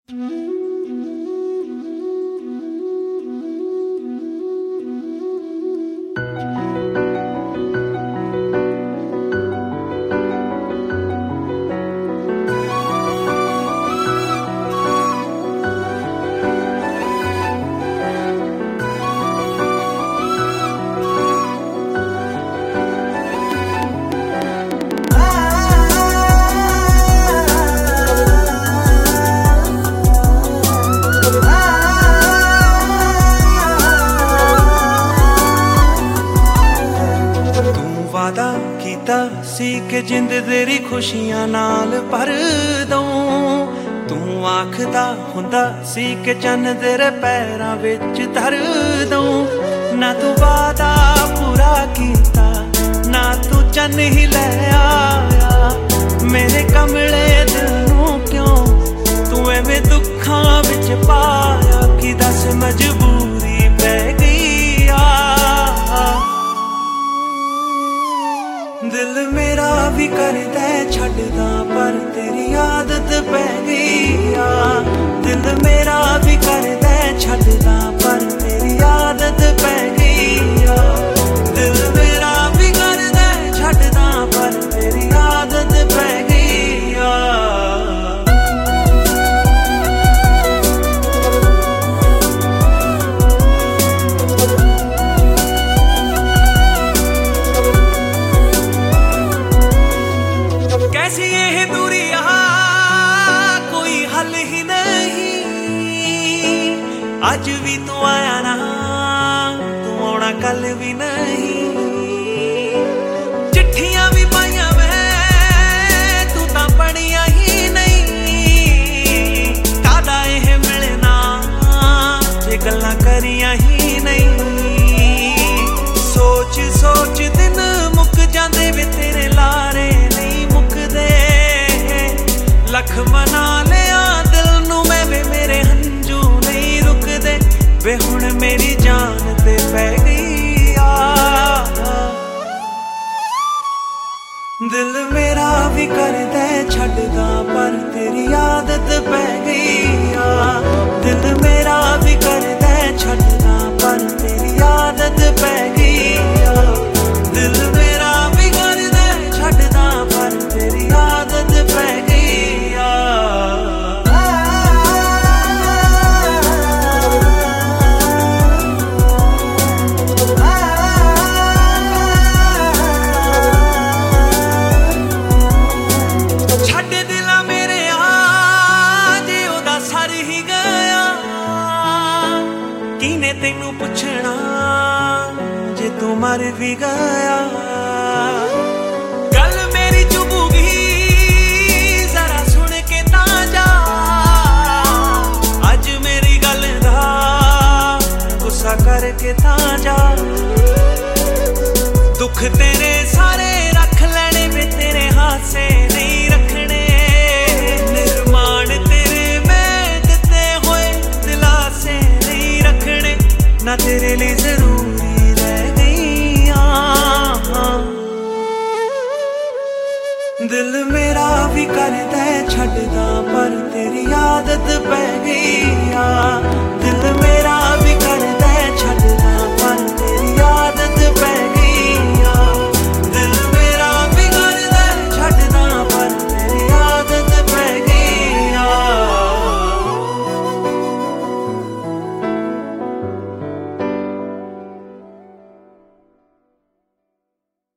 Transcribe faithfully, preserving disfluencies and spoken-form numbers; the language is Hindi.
वादा कीता सी के जिंद तेरी खुशियां नाल भर दूं। तू आखदा हुंदा सी के चन्न तेरे पैरां विच धर दूं। ना तू वादा पूरा कीता ना तू चन्न ही ले आया। मेरे कमले दिल नूं क्यों तू एवें दुखां विच पाया। कि दस मजबूरी पै गई आ। दिल मेरा भी करदा छड्डदा पर तेरी आदत पै गई आ। दिल मेरा भी करदा छड्डदा पर तेरी आदत पै गई आ। दिल मेरा भी करदा छड्डदा पर तेरी आदत पै गई आ। कैसी ये दूरियां कोई हल ही नहीं। आज भी तू आया ना तू आना कल भी नहीं। चिट्ठियां भी पाइया मैं तू तां पढ़िया ही नहीं। कादा यह मिलना जे गल्लां करिया ही नहीं। सोच सोच दिन मुक जांदे वे तेरे लारे लख मना लिया दिल नू मैं वे मेरे हंजू नहीं रुकदे। वे हुण मेरी जान ते पै गई आ। दिल मेरा भी करदा छड्डदा पर तेरी आदत पै गई आ। दिल मेरा भी करदा छड्डदा पर तेरी आदत पै गई आ। दिल मेरा भी करदा छड्डदा पर तेरी आदत पै गई। तेनू पुछना जे तू मर भी गया। गल मेरी चुभूगी जरा सुन के ता जा। अज मेरी गल दा गुस्सा करके ता जा। दुख तेरे सारे रख लेने में तेरे हासे नहीं रखने। निर्माण तेरे मैं दिते होए दिलासे नहीं रखने। ना तेरे लिए जरूरी रह गई आ। दिल मेरा भी करदा छड्डदा पर तेरी आदत पै गई।